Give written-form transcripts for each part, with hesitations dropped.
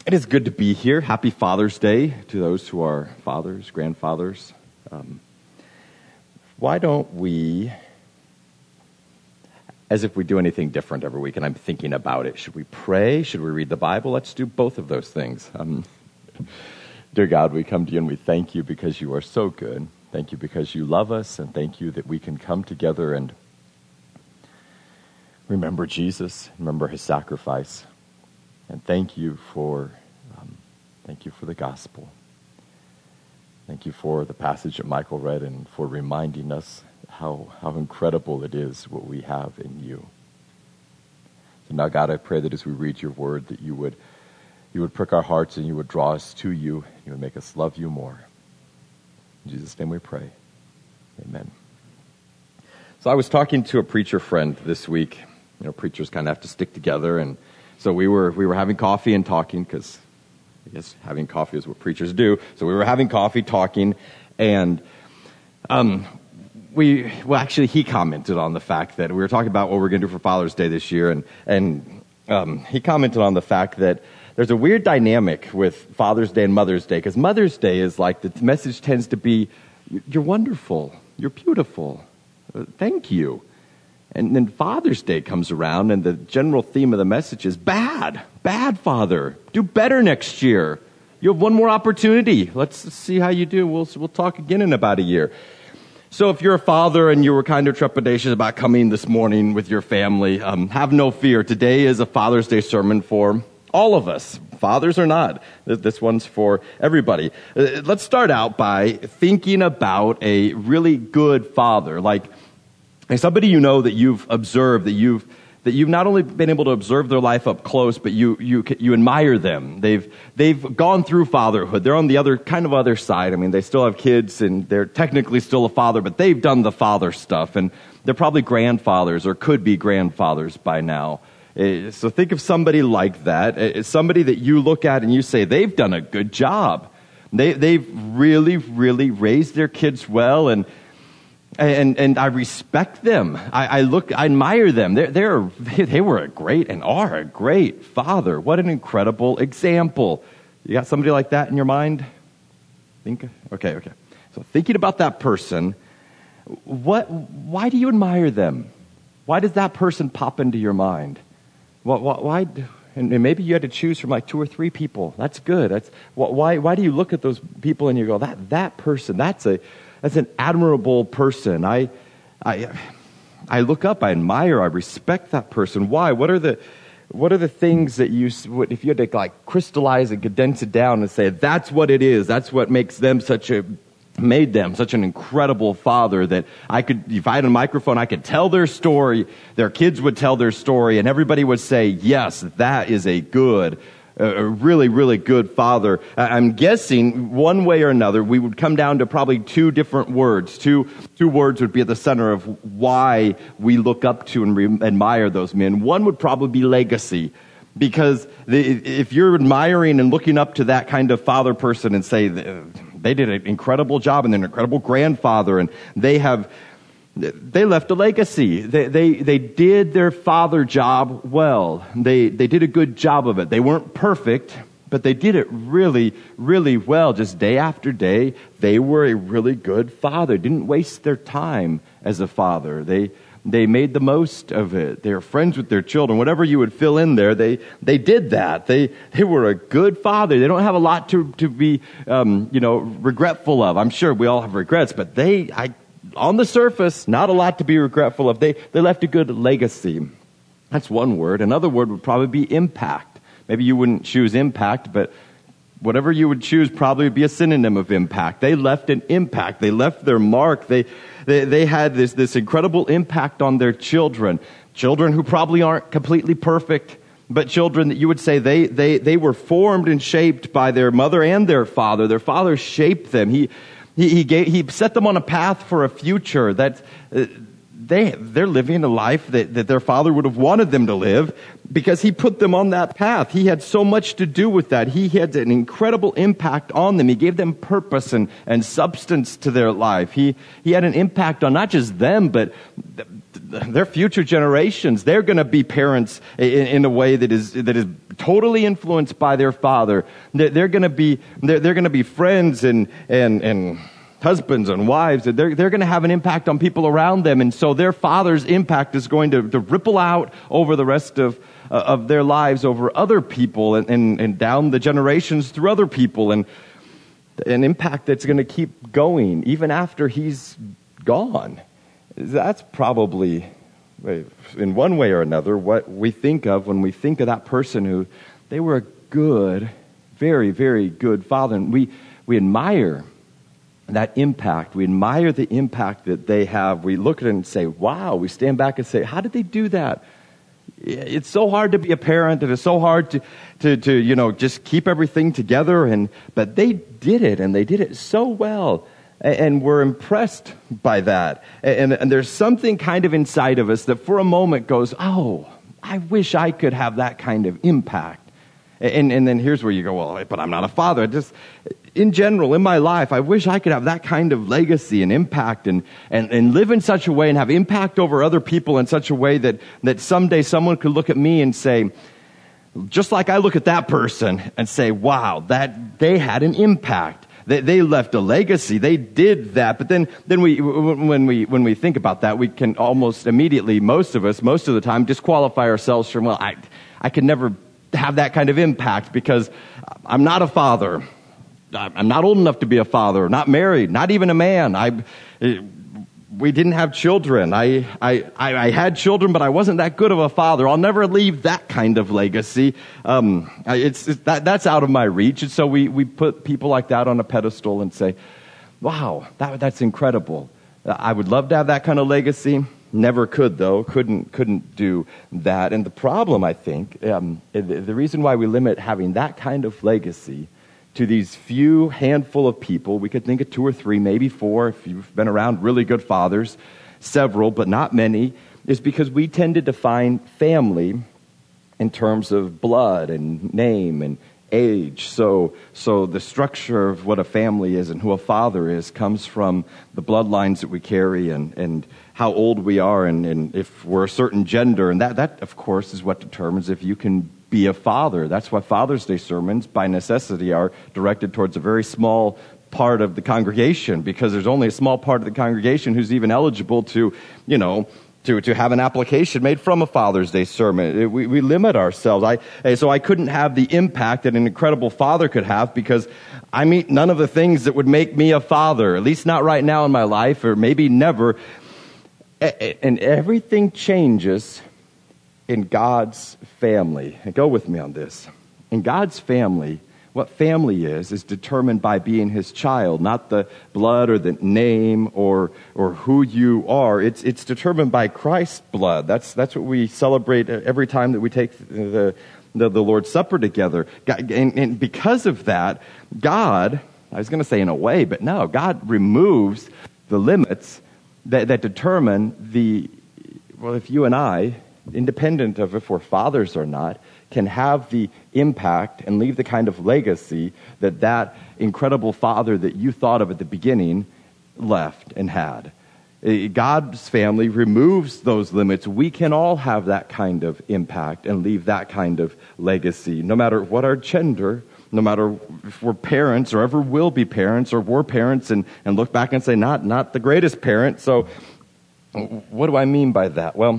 It is good to be here. Happy Father's Day to those who are fathers, grandfathers. Why don't we, as if we do anything different every week, and I'm thinking about it, should we pray? Should we read the Bible? Let's do both of those things. Dear God, we come to you and we thank you because you are so good. Thank you because you love us, and thank you that we can come together and remember Jesus, remember his sacrifice. And thank you for the gospel. Thank you for the passage that Michael read and for reminding us how incredible it is what we have in you. So now, God, I pray that as we read your word, that you would prick our hearts and you would draw us to you. You would make us love you more. In Jesus' name we pray. Amen. So I was talking to a preacher friend this week. You know, preachers kind of have to stick together, and so we were having coffee and talking, because I guess having coffee is what preachers do. So we were having coffee, talking, and he commented on the fact that we were talking about what we're going to do for Father's Day this year, and he commented on the fact that there's a weird dynamic with Father's Day and Mother's Day, because Mother's Day is like, the message tends to be, you're wonderful, you're beautiful, thank you. And then Father's Day comes around, and the general theme of the message is bad, Father. Do better next year. You have one more opportunity. Let's see how you do. We'll talk again in about a year. So if you're a father and you were kind of trepidatious about coming this morning with your family, have no fear. Today is a Father's Day sermon for all of us, fathers or not. This one's for everybody. Let's start out by thinking about a really good father, like somebody you know that you've observed, that you've not only been able to observe their life up close, but you admire them. They've gone through fatherhood. They're on the other side. I mean, they still have kids and they're technically still a father, but they've done the father stuff, and they're probably grandfathers or could be grandfathers by now. So think of somebody like that, somebody that you look at and you say, they've done a good job. They've really, really raised their kids well, and I respect them. I admire them. They were a great and are a great father. What an incredible example. You got somebody like that in your mind? Okay. So thinking about that person, why do you admire them? Why does that person pop into your mind? Why? And maybe you had to choose from like 2 or 3 people. That's good. Why do you look at those people and you go, that person, that's an admirable person. I look up, I admire, I respect that person. Why? What are the things that if you had to like crystallize and condense it down and say, that's what it is, that's what makes them made them such an incredible father, that if I had a microphone, I could tell their story, their kids would tell their story, and everybody would say, yes, that is a really, really good father. I'm guessing one way or another, we would come down to probably 2 different words. Two words would be at the center of why we look up to and admire those men. One would probably be legacy, because if you're admiring and looking up to that kind of father person and say they did an incredible job and they're an incredible grandfather, and they left a legacy. They did their father job well. They did a good job of it. They weren't perfect, but they did it really, really well. Just day after day, they were a really good father. Didn't waste their time as a father. They made the most of it. They were friends with their children. Whatever you would fill in there, they did that. They were a good father. They don't have a lot to be regretful of. I'm sure we all have regrets, but on the surface, not a lot to be regretful of. They left a good legacy. That's one word. Another word would probably be impact. Maybe you wouldn't choose impact, but whatever you would choose probably would be a synonym of impact. They left an impact. They left their mark. They had this incredible impact on their children who probably aren't completely perfect, but children that you would say they were formed and shaped by their mother and their father. Their father shaped them. He set them on a path for a future that they're living a life that their father would have wanted them to live, because he put them on that path. He had so much to do with that. He had an incredible impact on them. He gave them purpose and substance to their life. He had an impact on not just them, but their future generations, they're going to be parents in a way that is totally influenced by their father. They're going to be friends and husbands and wives. They're going to have an impact on people around them, and so their father's impact is going to ripple out over the rest of their lives, over other people, and down the generations through other people, and an impact that's going to keep going even after he's gone. That's probably, in one way or another, what we think of when we think of that person who, they were a good, very, very good father. And we admire that impact. We admire the impact that they have. We look at it and say, wow. We stand back and say, how did they do that? It's so hard to be a parent, and it's so hard to just keep everything together. But they did it, and they did it so well. And we're impressed by that. And there's something kind of inside of us that for a moment goes, oh, I wish I could have that kind of impact. And then here's where you go, well, but I'm not a father. Just in general, in my life, I wish I could have that kind of legacy and impact and live in such a way and have impact over other people in such a way that someday someone could look at me and say, just like I look at that person and say, wow, that they had an impact. They left a legacy. They did that. But then when we think about that, we can almost immediately, most of the time, disqualify ourselves from, well, I could never have that kind of impact because I'm not a father. I'm not old enough to be a father. Not married. Not even a man. We didn't have children. I had children, but I wasn't that good of a father. I'll never leave that kind of legacy. That's out of my reach. And so we put people like that on a pedestal and say, wow, that's incredible. I would love to have that kind of legacy. Never could, though. Couldn't do that. And the problem, I think, the reason why we limit having that kind of legacy to these few handful of people, we could think of 2 or 3, maybe 4, if you've been around really good fathers, several, but not many, is because we tend to define family in terms of blood and name and age. So the structure of what a family is and who a father is comes from the bloodlines that we carry and how old we are and if we're a certain gender. And that, of course, is what determines if you can be a father. That's why Father's Day sermons, by necessity, are directed towards a very small part of the congregation, because there's only a small part of the congregation who's even eligible to have an application made from a Father's Day sermon. We limit ourselves. So I couldn't have the impact that an incredible father could have because I meet none of the things that would make me a father, at least not right now in my life, or maybe never. And everything changes in God's family. And go with me on this. In God's family, what family is determined by being his child, not the blood or the name or who you are. It's determined by Christ's blood. That's what we celebrate every time that we take the Lord's Supper together. And because of that, God, I was going to say in a way, but no, God removes the limits that determine if you and I, independent of if we're fathers or not, can have the impact and leave the kind of legacy that incredible father that you thought of at the beginning left and had. God's family removes those limits. We can all have that kind of impact and leave that kind of legacy, no matter what our gender, no matter if we're parents or ever will be parents or were parents and look back and say, not the greatest parent. So what do I mean by that? Well,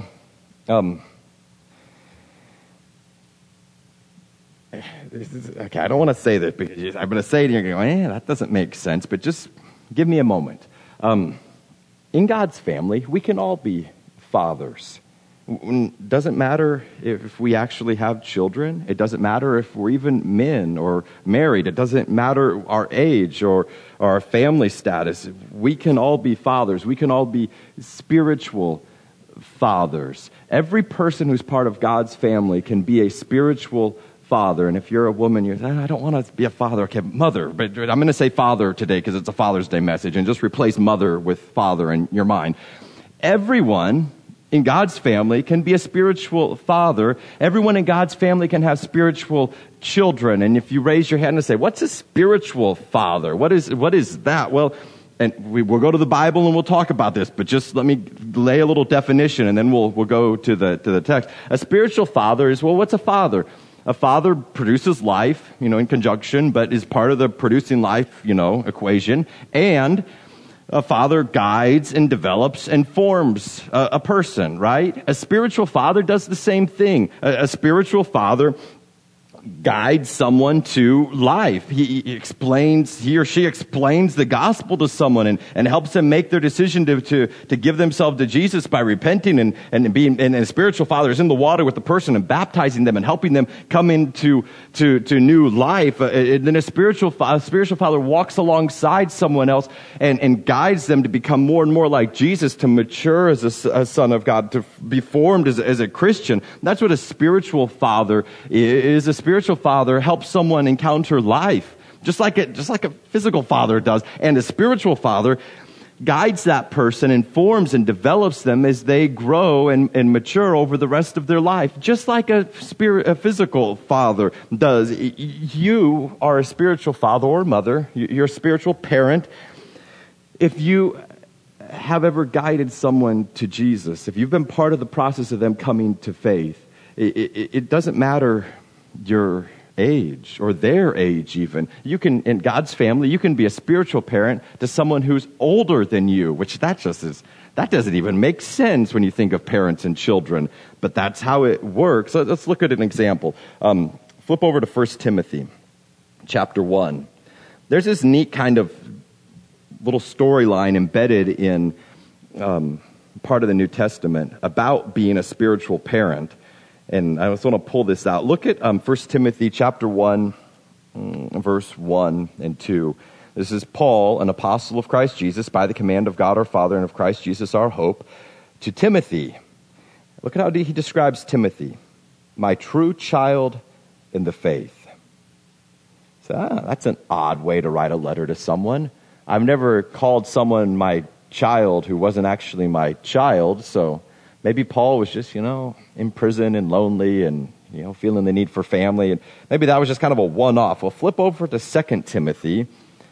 okay, I don't want to say this because I'm going to say it and you're going, that doesn't make sense, but just give me a moment. In God's family, we can all be fathers. It doesn't matter if we actually have children. It doesn't matter if we're even men or married. It doesn't matter our age or our family status. We can all be fathers. We can all be spiritual fathers. Every person who's part of God's family can be a spiritual father. And if you're a woman, you're I don't want to be a father. Okay, mother. But I'm going to say father today because it's a Father's Day message, and just replace mother with father in your mind. Everyone in God's family can be a spiritual father. Everyone in God's family can have spiritual children. And if you raise your hand and say, what's a spiritual father? What is that? Well, and we'll go to the Bible and we'll talk about this, but just let me lay a little definition and then we'll go to the text. A spiritual father is, well, what's a father? A father produces life, in conjunction, but is part of the producing life, equation. And a father guides and develops and forms a person, right? A spiritual father does the same thing. A spiritual father guides someone to life. He or she explains the gospel to someone and helps them make their decision to give themselves to Jesus by repenting and being, and a spiritual father is in the water with the person and baptizing them and helping them come into to new life. And then a spiritual father walks alongside someone else and guides them to become more and more like Jesus, to mature as a son of God, to be formed as a Christian. That's what a spiritual father is. A spiritual father helps someone encounter life, just like a physical father does. And a spiritual father guides that person and forms and develops them as they grow and mature over the rest of their life, just like a physical father does. You are a spiritual father or mother. You're a spiritual parent. If you have ever guided someone to Jesus, if you've been part of the process of them coming to faith, it doesn't matter your age or their age even. You can, in God's family, you can be a spiritual parent to someone who's older than you, which that doesn't even make sense when you think of parents and children, but that's how it works. So let's look at an example. Flip over to 1 Timothy chapter 1. There's this neat kind of little storyline embedded in part of the New Testament about being a spiritual parent. And I just want to pull this out. Look at 1 Timothy chapter 1, verse 1 and 2. This is Paul, an apostle of Christ Jesus, by the command of God our Father and of Christ Jesus our hope, to Timothy. Look at how he describes Timothy. My true child in the faith. So, that's an odd way to write a letter to someone. I've never called someone my child who wasn't actually my child, so maybe Paul was just, in prison and lonely and, feeling the need for family. And maybe that was just kind of a one-off. Well, flip over to 2 Timothy.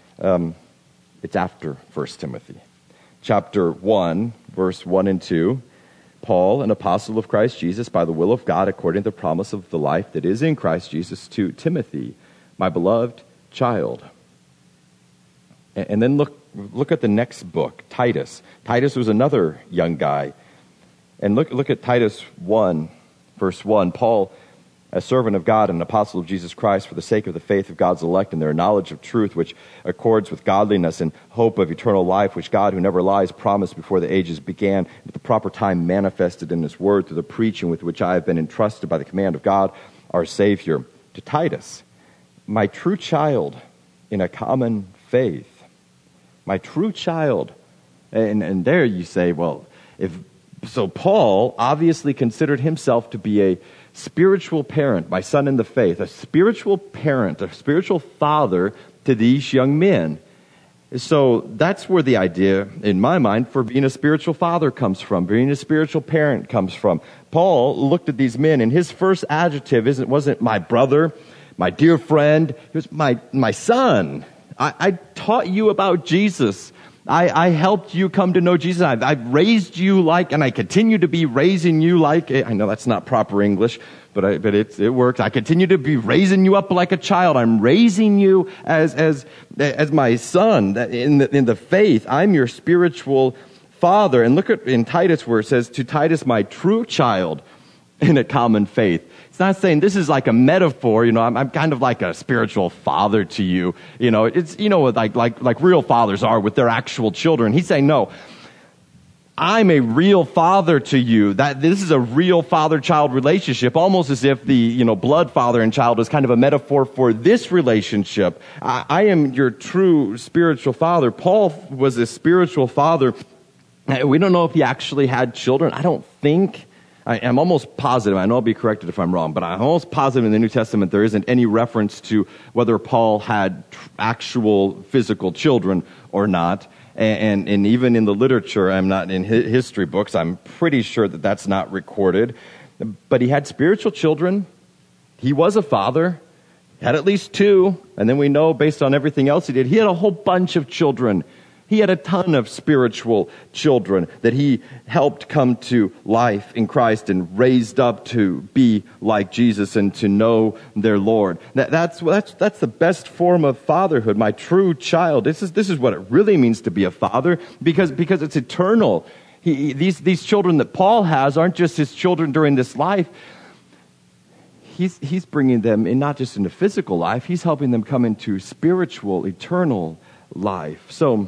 It's after 1 Timothy. Chapter 1, verse 1 and 2. Paul, an apostle of Christ Jesus, by the will of God, according to the promise of the life that is in Christ Jesus, to Timothy, my beloved child. And then look at the next book, Titus. Titus was another young guy. And look at Titus 1, verse 1. Paul, a servant of God and an apostle of Jesus Christ, for the sake of the faith of God's elect and their knowledge of truth, which accords with godliness and hope of eternal life, which God, who never lies, promised before the ages began, and at the proper time manifested in his word through the preaching with which I have been entrusted by the command of God, our Savior. To Titus, my true child in a common faith. My true child. And there you say, well, So Paul obviously considered himself to be a spiritual parent, my son in the faith, a spiritual parent, a spiritual father to these young men. So that's where the idea, in my mind, for being a spiritual father comes from, being a spiritual parent comes from. Paul looked at these men, and his first adjective wasn't my brother, my dear friend. It was my son. I taught you about Jesus. I helped you come to know Jesus. I've raised you and I continue to be raising you I know that's not proper English, but it works. I continue to be raising you up like a child. I'm raising you as my son in the faith. I'm your spiritual father. And look in Titus where it says, to Titus, my true child in a common faith. It's not saying this is like a metaphor, I'm kind of like a spiritual father to you. It's, like real fathers are with their actual children. He's saying, no, I'm a real father to you. That this is a real father-child relationship, almost as if the, blood father and child is kind of a metaphor for this relationship. I am your true spiritual father. Paul was a spiritual father. We don't know if he actually had children. I don't think. I'm almost positive, I know I'll be corrected if I'm wrong, but I'm almost positive in the New Testament there isn't any reference to whether Paul had actual physical children or not. And even in the literature, I'm not in history books, I'm pretty sure that that's not recorded. But he had spiritual children. He was a father. Had at least 2. And then we know, based on everything else he did, he had a whole bunch of children. He had a ton of spiritual children that he helped come to life in Christ and raised up to be like Jesus and to know their Lord. That's the best form of fatherhood. My true child. This is what it really means to be a father, because it's eternal. These children that Paul has aren't just his children during this life. He's bringing them in, not just into physical life. He's helping them come into spiritual, eternal life. So,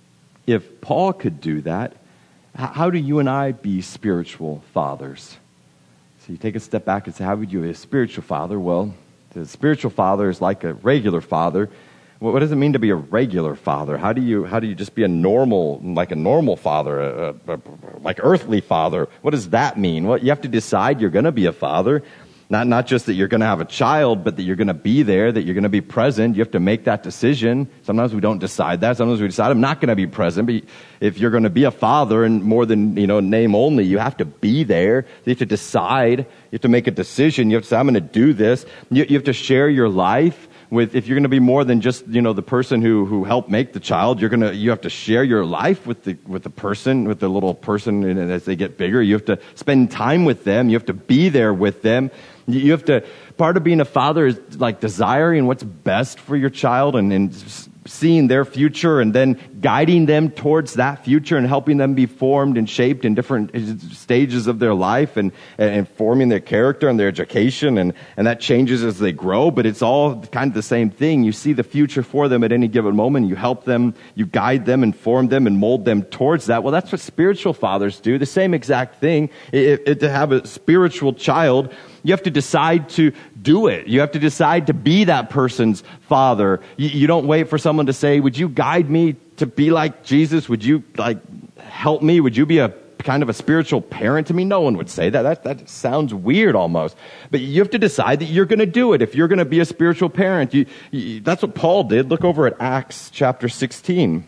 if Paul could do that, how do you and I be spiritual fathers? So you take a step back and say, how would you be a spiritual father? Well, the spiritual father is like a regular father. What does it mean to be a regular father? How do you just be a normal father, like earthly father? What does that mean? Well, you have to decide you're going to be a father. Not just that you're going to have a child, but that you're going to be there, that you're going to be present. You have to make that decision. Sometimes we don't decide that. Sometimes we decide I'm not going to be present. But if you're going to be a father, and more than name only, you have to be there. You have to decide. You have to make a decision. You have to say, I'm going to do this. You have to share your life with. If you're going to be more than just the person who helped make the child, you have to share your life with the little person, and as they get bigger, you have to spend time with them. You have to be there with them. You have to, part of being a father is like desiring what's best for your child and seeing their future and then guiding them towards that future and helping them be formed and shaped in different stages of their life and forming their character and their education. And that changes as they grow, but it's all kind of the same thing. You see the future for them at any given moment. You help them, you guide them and form them and mold them towards that. Well, that's what spiritual fathers do. The same exact thing. To have a spiritual child, you have to decide to do it. You have to decide to be that person's father. You don't wait for someone to say, would you guide me to be like Jesus? Would you help me? Would you be a kind of a spiritual parent to me? No one would say that. That sounds weird almost. But you have to decide that you're going to do it. If you're going to be a spiritual parent, that's what Paul did. Look over at Acts chapter 16.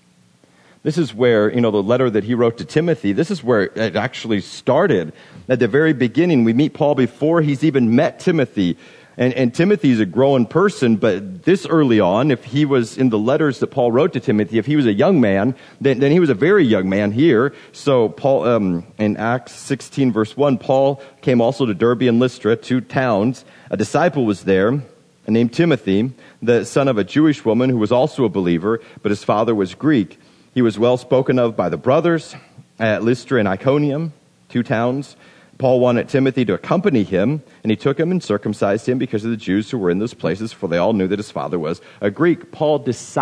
This is where, the letter that he wrote to Timothy, this is where it actually started. At the very beginning, we meet Paul before he's even met Timothy. And Timothy's a growing person, but this early on, if he was in the letters that Paul wrote to Timothy, if he was a young man, then he was a very young man here. So Paul, in Acts 16 verse 1, Paul came also to Derbe and Lystra, 2 towns. A disciple was there, named Timothy, the son of a Jewish woman who was also a believer, but his father was Greek. He was well spoken of by the brothers at Lystra and Iconium, 2 towns. Paul wanted Timothy to accompany him, and he took him and circumcised him because of the Jews who were in those places, for they all knew that his father was a Greek. Paul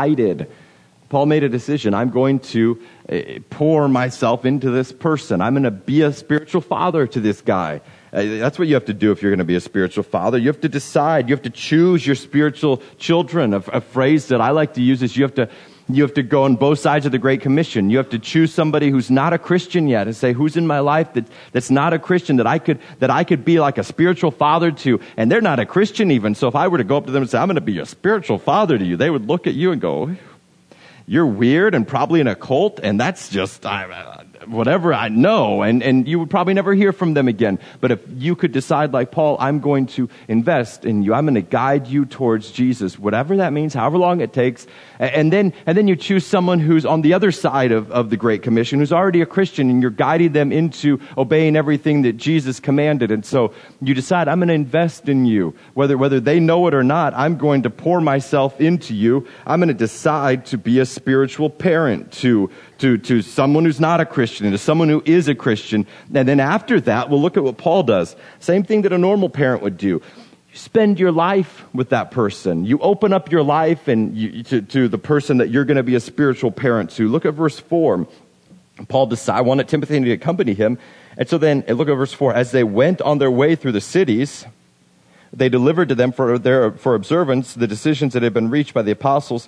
made a decision. I'm going to pour myself into this person. I'm going to be a spiritual father to this guy. That's what you have to do if you're going to be a spiritual father. You have to decide. You have to choose your spiritual children. A phrase that I like to use is you have to go on both sides of the Great Commission. You have to choose somebody who's not a Christian yet and say, who's in my life that's not a Christian that I could be like a spiritual father to, and they're not a Christian even. So if I were to go up to them and say, I'm going to be a spiritual father to you, they would look at you and go, you're weird and probably in a cult, and that's just whatever I know, and you would probably never hear from them again. But if you could decide like Paul, I'm going to invest in you, I'm going to guide you towards Jesus, whatever that means, however long it takes, and then you choose someone who's on the other side of the Great Commission, who's already a Christian, and you're guiding them into obeying everything that Jesus commanded. And so you decide, I'm going to invest in you, whether they know it or not. I'm going to pour myself into you. I'm going to decide to be a spiritual parent to someone who's not a Christian and to someone who is a Christian. And then after that, we'll look at what Paul does. Same thing that a normal parent would do. You spend your life with that person. You open up your life to the person that you're going to be a spiritual parent to. Look at verse 4. Paul decided, wanted Timothy to accompany him. And so then, look at verse 4. As they went on their way through the cities, they delivered to them for observance the decisions that had been reached by the apostles.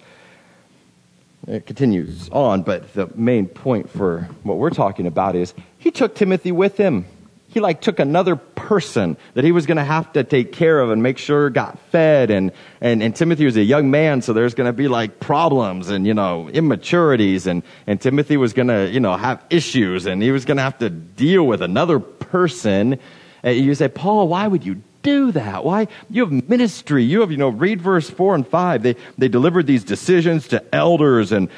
It continues on, but the main point for what we're talking about is he took Timothy with him. He took another person that he was going to have to take care of and make sure got fed. And Timothy was a young man, so there's going to be problems and, immaturities. And Timothy was going to, have issues, and he was going to have to deal with another person. And you say, Paul, why would you do that? Why? You have ministry. You have, read verse 4 and 5. They delivered these decisions to elders and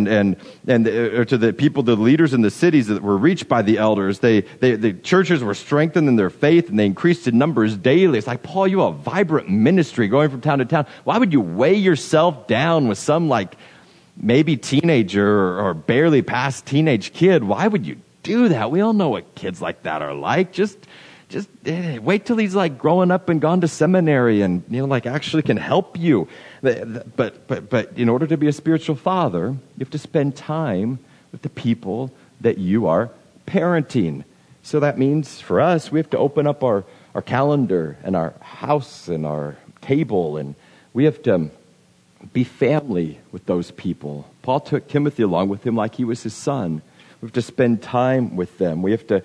to the people, the leaders in the cities that were reached by the elders. The churches were strengthened in their faith and they increased in numbers daily. It's like, Paul, you have a vibrant ministry going from town to town. Why would you weigh yourself down with some maybe teenager or barely past teenage kid? Why would you do that? We all know what kids like that are like. Just wait till he's growing up and gone to seminary and actually can help you. But in order to be a spiritual father, you have to spend time with the people that you are parenting. So that means for us, we have to open up our calendar and our house and our table, and we have to be family with those people. Paul took Timothy along with him like he was his son. We have to spend time with them. We have to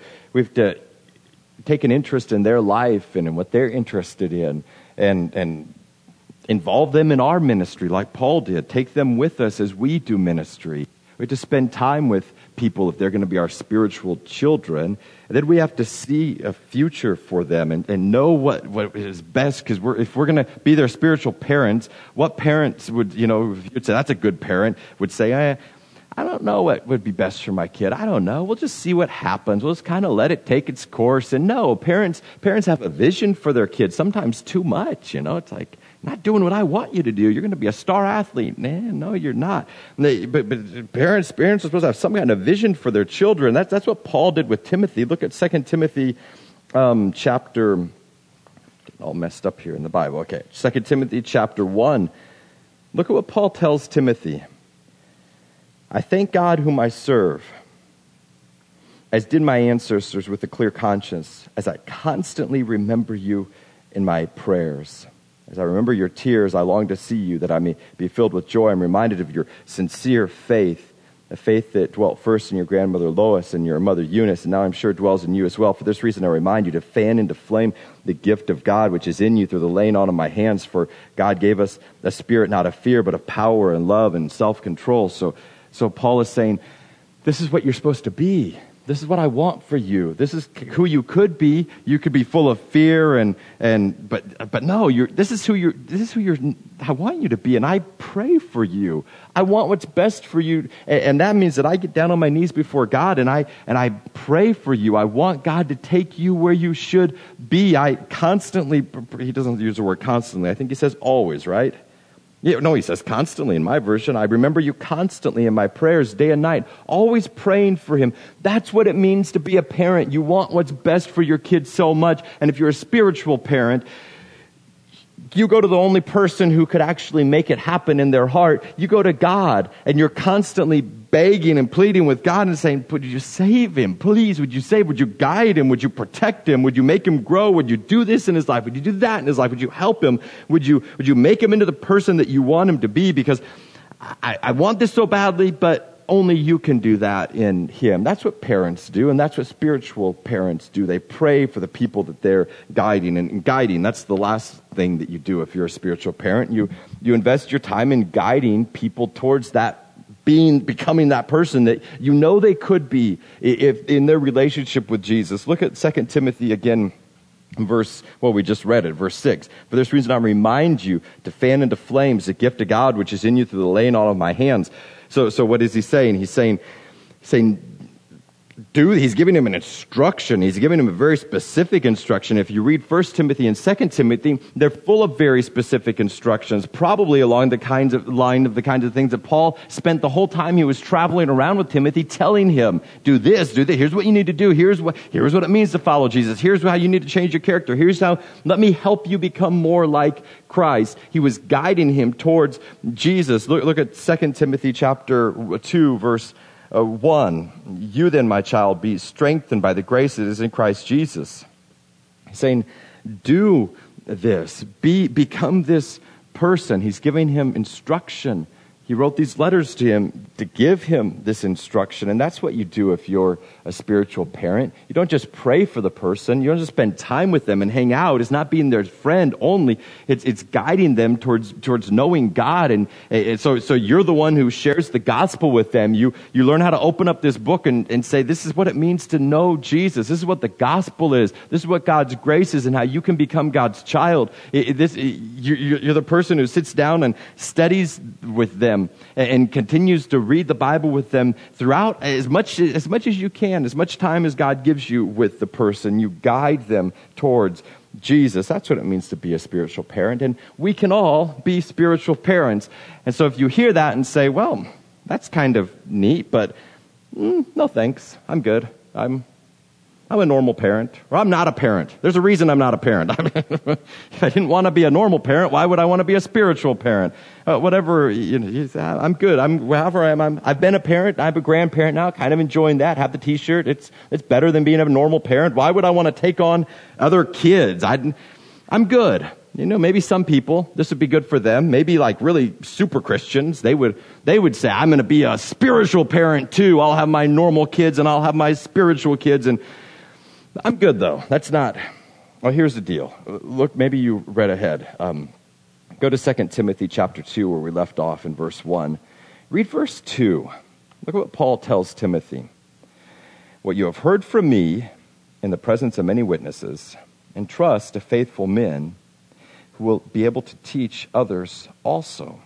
take an interest in their life and in what they're interested in, and involve them in our ministry like Paul did. Take them with us as we do ministry. We have to spend time with people if they're going to be our spiritual children. And then we have to see a future for them and know what is best, because if we're going to be their spiritual parents, what parents would, if you'd say that's a good parent, would say, I don't know what would be best for my kid. I don't know. We'll just see what happens. We'll just kind of let it take its course. And no, parents have a vision for their kids, sometimes too much. It's like, not doing what I want you to do. You're going to be a star athlete. No, you're not. But parents are supposed to have some kind of vision for their children. That's what Paul did with Timothy. Look at 2 Timothy chapter, getting all messed up here in the Bible. Okay, 2 Timothy chapter 1. Look at what Paul tells Timothy. I thank God whom I serve, as did my ancestors with a clear conscience, as I constantly remember you in my prayers. As I remember your tears, I long to see you, that I may be filled with joy. I'm reminded of your sincere faith, a faith that dwelt first in your grandmother Lois and your mother Eunice, and now I'm sure dwells in you as well. For this reason, I remind you to fan into flame the gift of God which is in you through the laying on of my hands. For God gave us a spirit not of fear, but of power and love and self-control. So Paul is saying, this is what you're supposed to be. This is what I want for you. This is who you could be. You could be full of fear but no, this is who I want you to be, and I pray for you. I want what's best for you, and that means that I get down on my knees before God and I pray for you. I want God to take you where you should be. I constantly, he doesn't use the word constantly. I think he says always, right? Yeah, no, he says constantly in my version. I remember you constantly in my prayers, day and night, always praying for him. That's what it means to be a parent. You want what's best for your kids so much. And if you're a spiritual parent, you go to the only person who could actually make it happen in their heart. You go to God, and you're constantly begging and pleading with God and saying, would you save him? Please, would you guide him? Would you protect him? Would you make him grow? Would you do this in his life? Would you do that in his life? Would you help him? Would you make him into the person that you want him to be? Because I want this so badly, but only you can do that in him. That's what parents do, and that's what spiritual parents do. They pray for the people that they're guiding. And guiding, that's the last thing that you do if you're a spiritual parent. You invest your time in guiding people towards that becoming that person that you know they could be if in their relationship with Jesus. Look at 2 Timothy again, we just read it, verse 6. For this reason I remind you to fan into flames the gift of God which is in you through the laying on of my hands. So what is he saying? He's saying, he's giving him an instruction. He's giving him a very specific instruction. If you read 1 Timothy and 2 Timothy, they're full of very specific instructions, probably along the kinds of things that Paul spent the whole time he was traveling around with Timothy, telling him, do this, here's what you need to do, here's what it means to follow Jesus, here's how you need to change your character, let me help you become more like Christ. He was guiding him towards Jesus. Look at 2 Timothy chapter 2, verse 1. You then, my child, be strengthened by the grace that is in Christ Jesus. He's saying, do this. Become this person. He's giving him instruction He wrote these letters to him to give him this instruction. And that's what you do if you're a spiritual parent. You don't just pray for the person. You don't just spend time with them and hang out. It's not being their friend only. It's guiding them towards knowing God. And so you're the one who shares the gospel with them. You learn how to open up this book and say, this is what it means to know Jesus. This is what the gospel is. This is what God's grace is and how you can become God's child. You're the person who sits down and studies with them and continues to read the Bible with them throughout as much as you can, as much time as God gives you with the person. You guide them towards Jesus. That's what it means to be a spiritual parent. And we can all be spiritual parents. And so if you hear that and say, well, that's kind of neat, but no thanks. I'm good. I'm a normal parent, or I'm not a parent. There's a reason I'm not a parent. If I didn't want to be a normal parent, why would I want to be a spiritual parent? Whatever, I'm good. However I am. I've been a parent. I'm a grandparent now, kind of enjoying that. Have the T-shirt. It's better than being a normal parent. Why would I want to take on other kids? I'm good. Maybe some people, this would be good for them. Maybe like really super Christians, they would say, I'm going to be a spiritual parent too. I'll have my normal kids and I'll have my spiritual kids. And I'm good though. That's not. Well, here's the deal. Look, maybe you read ahead. Go to 2 Timothy chapter 2 where we left off in verse 1. Read verse 2. Look at what Paul tells Timothy. What you have heard from me in the presence of many witnesses, entrust to faithful men who will be able to teach others also.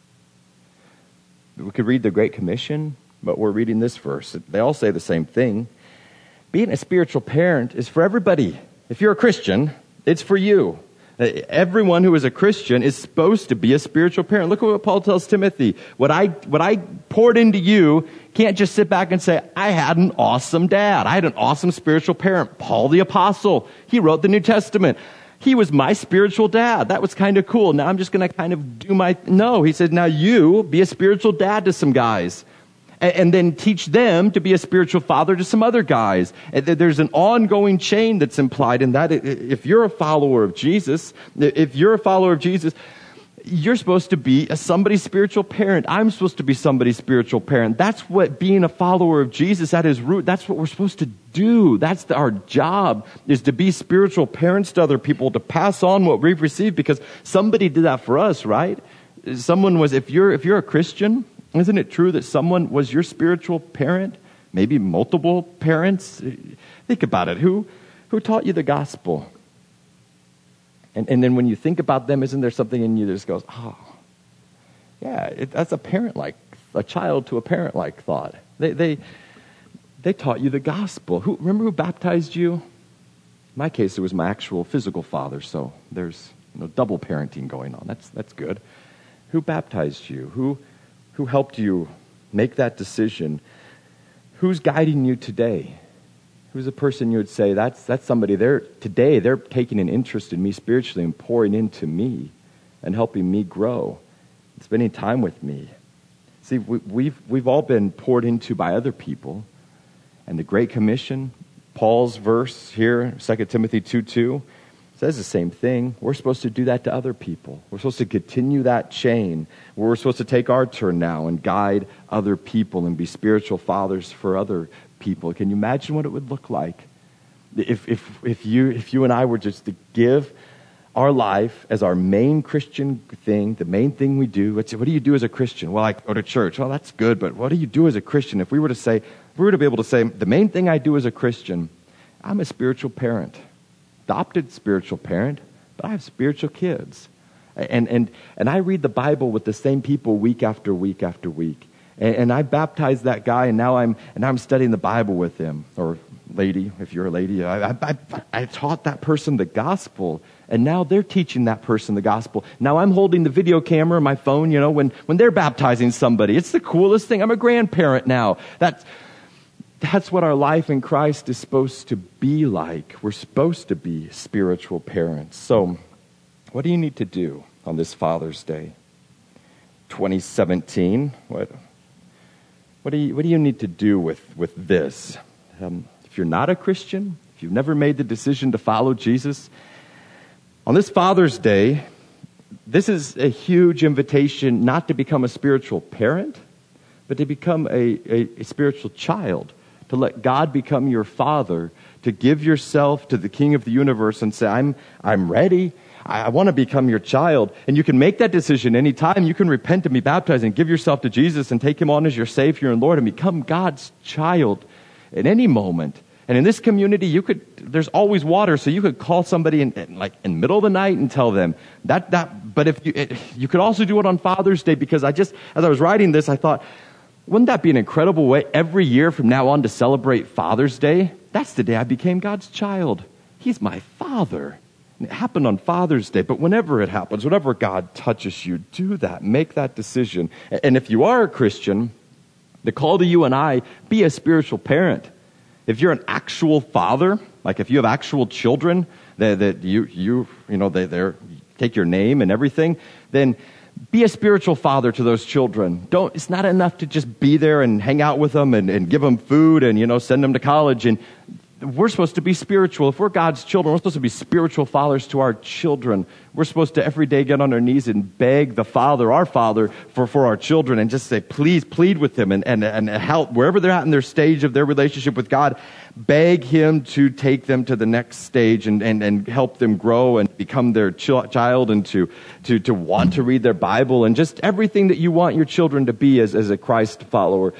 We could read the Great Commission, but we're reading this verse. They all say the same thing. Being a spiritual parent is for everybody. If you're a Christian, it's for you. Everyone who is a Christian is supposed to be a spiritual parent. Look at what Paul tells Timothy. What I poured into you, can't just sit back and say, I had an awesome dad. I had an awesome spiritual parent. Paul the Apostle, he wrote the New Testament. He was my spiritual dad. That was kind of cool. Now I'm just going to kind of do No, he said, now you be a spiritual dad to some guys. And then teach them to be a spiritual father to some other guys. There's an ongoing chain that's implied in that. If you're a follower of Jesus, you're supposed to be somebody's spiritual parent. I'm supposed to be somebody's spiritual parent. That's what being a follower of Jesus at his root, that's what we're supposed to do. That's our job, is to be spiritual parents to other people, to pass on what we've received, because somebody did that for us, right? If you're a Christian, isn't it true that someone was your spiritual parent? Maybe multiple parents? Think about it. Who taught you the gospel? And then when you think about them, isn't there something in you that just goes, oh, yeah, that's a child to a parent-like thought. They taught you the gospel. Remember who baptized you? In my case, it was my actual physical father, so there's double parenting going on. That's good. Who baptized you? Who helped you make that decision? Who's guiding you today? Who's the person you would say, that's somebody they're taking an interest in me spiritually and pouring into me and helping me grow, spending time with me. See, we've all been poured into by other people. And the Great Commission, Paul's verse here, 2 Timothy 2:2, says the same thing. We're supposed to do that to other people. We're supposed to continue that chain. We're supposed to take our turn now and guide other people and be spiritual fathers for other people. Can you imagine what it would look like if you and I were just to give our life as our main Christian thing, the main thing we do? What do you do as a Christian? Well, I go to church. Well, that's good, but what do you do as a Christian? If we were to be able to say, the main thing I do as a Christian, I'm a spiritual parent. Adopted spiritual parent, but I have spiritual kids. And I read the Bible with the same people week after week after week. And I baptized that guy, and now I'm studying the Bible with him, or lady, if you're a lady. I taught that person the gospel, and now they're teaching that person the gospel. Now I'm holding the video camera on my phone, when they're baptizing somebody. It's the coolest thing. I'm a grandparent now. That's what our life in Christ is supposed to be like. We're supposed to be spiritual parents. So, what do you need to do on this Father's Day? 2017. What do you need to do with this? If you're not a Christian, if you've never made the decision to follow Jesus, on this Father's Day, this is a huge invitation not to become a spiritual parent, but to become a spiritual child, to let God become your father, to give yourself to the King of the universe and say, I'm ready. I want to become your child. And you can make that decision anytime. You can repent and be baptized and give yourself to Jesus and take him on as your Savior and Lord and become God's child at any moment. And in this community, there's always water, so you could call somebody in the middle of the night and tell them that. But if you could also do it on Father's Day, because as I was writing this, I thought, wouldn't that be an incredible way every year from now on to celebrate Father's Day? That's the day I became God's child. He's my father. And it happened on Father's Day, but whenever it happens, whenever God touches you, do that. Make that decision. And if you are a Christian, the call to you and I, be a spiritual parent. If you're an actual father, like if you have actual children that they take your name and everything, then be a spiritual father to those children. It's not enough to just be there and hang out with them and give them food and send them to college. And we're supposed to be spiritual. If we're God's children, we're supposed to be spiritual fathers to our children. We're supposed to every day get on our knees and beg the Father, our Father, for our children and just say, please plead with him and help wherever they're at in their stage of their relationship with God. Beg him to take them to the next stage and help them grow and become their child and to want to read their Bible and just everything that you want your children to be as a Christ follower.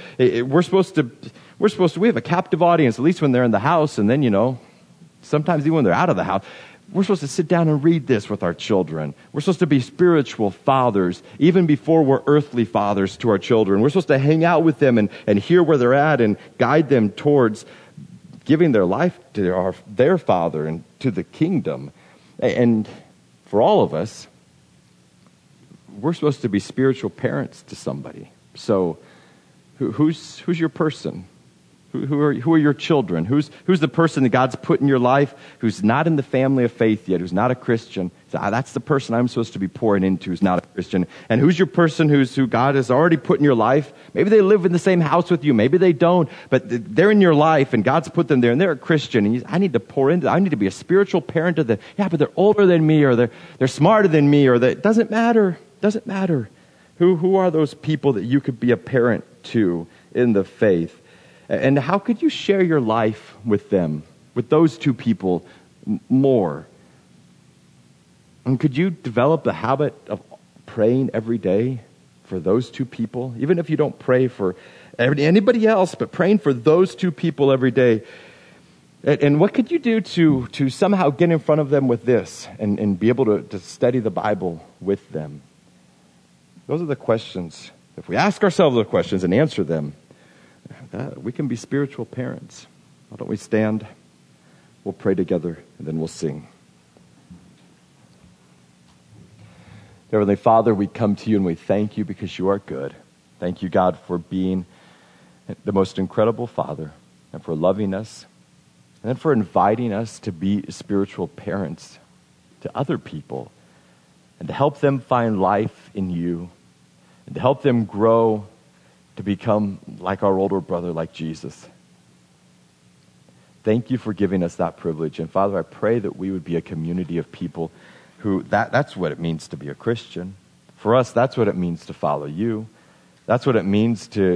We have a captive audience, at least when they're in the house, and then, sometimes even when they're out of the house. We're supposed to sit down and read this with our children. We're supposed to be spiritual fathers, even before we're earthly fathers to our children. We're supposed to hang out with them and hear where they're at and guide them towards giving their life to their Father and to the kingdom. And for all of us, we're supposed to be spiritual parents to somebody. So who's your person? Who are your children? Who's the person that God's put in your life who's not in the family of faith yet, who's not a Christian? So, that's the person I'm supposed to be pouring into who's not a Christian. And who's your person who God has already put in your life? Maybe they live in the same house with you. Maybe they don't. But they're in your life and God's put them there and they're a Christian. And I need to pour into them. I need to be a spiritual parent to them. Yeah, but they're older than me or they're smarter than me or it doesn't matter. Doesn't matter. Who are those people that you could be a parent to in the faith? And how could you share your life with them, with those two people more? And could you develop the habit of praying every day for those two people? Even if you don't pray for anybody else, but praying for those two people every day. And what could you do to somehow get in front of them with this and be able to study the Bible with them? Those are the questions. If we ask ourselves the questions and answer them, we can be spiritual parents. Why don't we stand? We'll pray together, and then we'll sing. Heavenly Father, we come to you and we thank you because you are good. Thank you, God, for being the most incredible Father and for loving us and for inviting us to be spiritual parents to other people and to help them find life in you and to help them grow to become like our older brother, like Jesus. Thank you for giving us that privilege. And Father, I pray that we would be a community of people who, that's what it means to be a Christian. For us, that's what it means to follow you. That's what it means to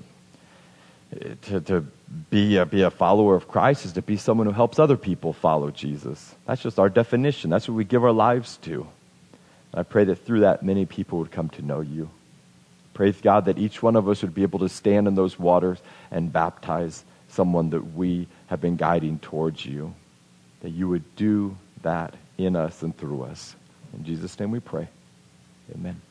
be a follower of Christ, is to be someone who helps other people follow Jesus. That's just our definition. That's what we give our lives to. And I pray that through that, many people would come to know you. Praise God that each one of us would be able to stand in those waters and baptize someone that we have been guiding towards you. That you would do that in us and through us. In Jesus' name we pray. Amen.